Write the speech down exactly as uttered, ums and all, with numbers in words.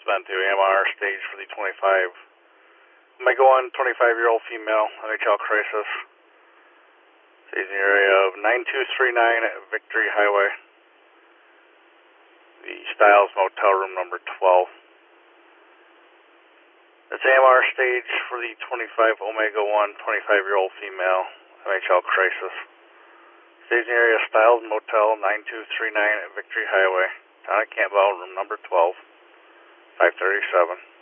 been to A M R stage for the twenty-five. Omega one, twenty-five-year-old female, N H L crisis. Stays in the area of nine two three nine Victory Highway. The Styles Motel, room number twelve. That's A M R stage for the twenty-five Omega one, twenty-five-year-old female, N H L crisis. Stays in the area of Styles Motel, nine two three nine Victory Highway. Town of Campbell, room number twelve, five thirty-seven.